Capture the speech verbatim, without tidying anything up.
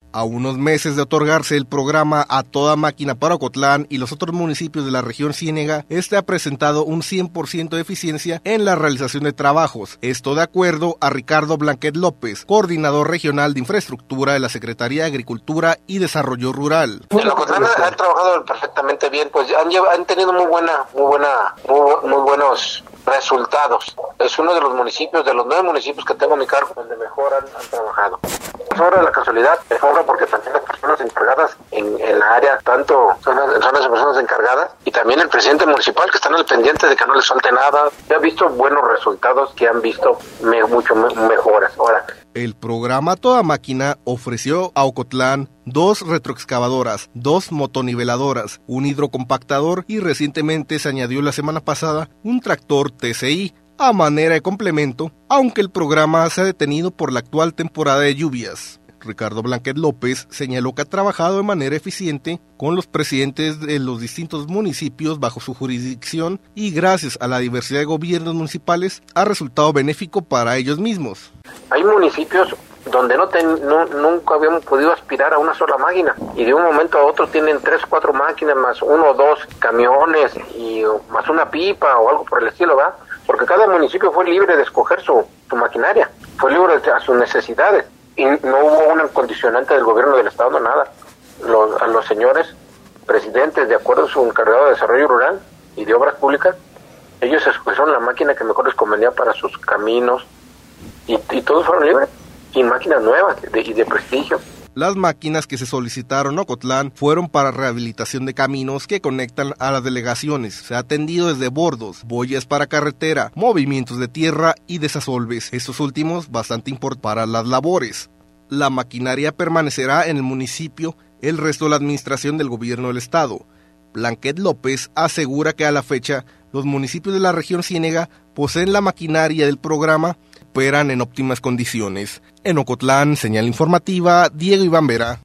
A unos meses de otorgarse el programa A Toda Máquina para Ocotlán y los otros municipios de la región Ciénega, este ha presentado un cien por ciento de eficiencia en la realización de trabajos. Esto de acuerdo a Ricardo Blanquet López, coordinador regional de infraestructura de la Secretaría de Agricultura y Desarrollo Rural. En Ocotlán han trabajado perfectamente bien, pues han, llevado, han tenido muy buena, muy buena, muy, muy buenos resultados. Es uno de los municipios, de los nueve municipios que tengo a mi cargo, donde mejor han, han trabajado. Ahora de la casualidad, es ahora porque también las personas encargadas en, en la área, tanto son las, son las personas encargadas y también el presidente municipal que están al pendiente de que no les falte nada. Ya ha visto buenos resultados, que han visto me, mucho me, mejoras. Ahora, el programa Toda Máquina ofreció a Ocotlán dos retroexcavadoras, dos motoniveladoras, un hidrocompactador y recientemente se añadió la semana pasada un tractor T C I a manera de complemento, aunque el programa se ha detenido por la actual temporada de lluvias. Ricardo Blanquet López señaló que ha trabajado de manera eficiente con los presidentes de los distintos municipios bajo su jurisdicción y gracias a la diversidad de gobiernos municipales ha resultado benéfico para ellos mismos. Hay municipios donde no, ten, no nunca habíamos podido aspirar a una sola máquina y de un momento a otro tienen tres, cuatro máquinas más uno o dos camiones y más una pipa o algo por el estilo, ¿va? Porque cada municipio fue libre de escoger su, su maquinaria, fue libre a sus necesidades y no hubo una condicionante del gobierno del estado, no nada. Los, a los señores presidentes, de acuerdo a su encargado de desarrollo rural y de obras públicas, ellos escogieron la máquina que mejor les convenía para sus caminos y, y todos fueron libres y máquinas nuevas de, y de prestigio. Las máquinas que se solicitaron a Ocotlán fueron para rehabilitación de caminos que conectan a las delegaciones. Se ha atendido desde bordos, boyas para carretera, movimientos de tierra y desasolves, estos últimos bastante importantes para las labores. La maquinaria permanecerá en el municipio el resto de la administración del gobierno del estado. Blanquet López asegura que a la fecha los municipios de la región Ciénega poseen la maquinaria del programa, operan en óptimas condiciones. En Ocotlán, señal informativa, Diego Iván Vera.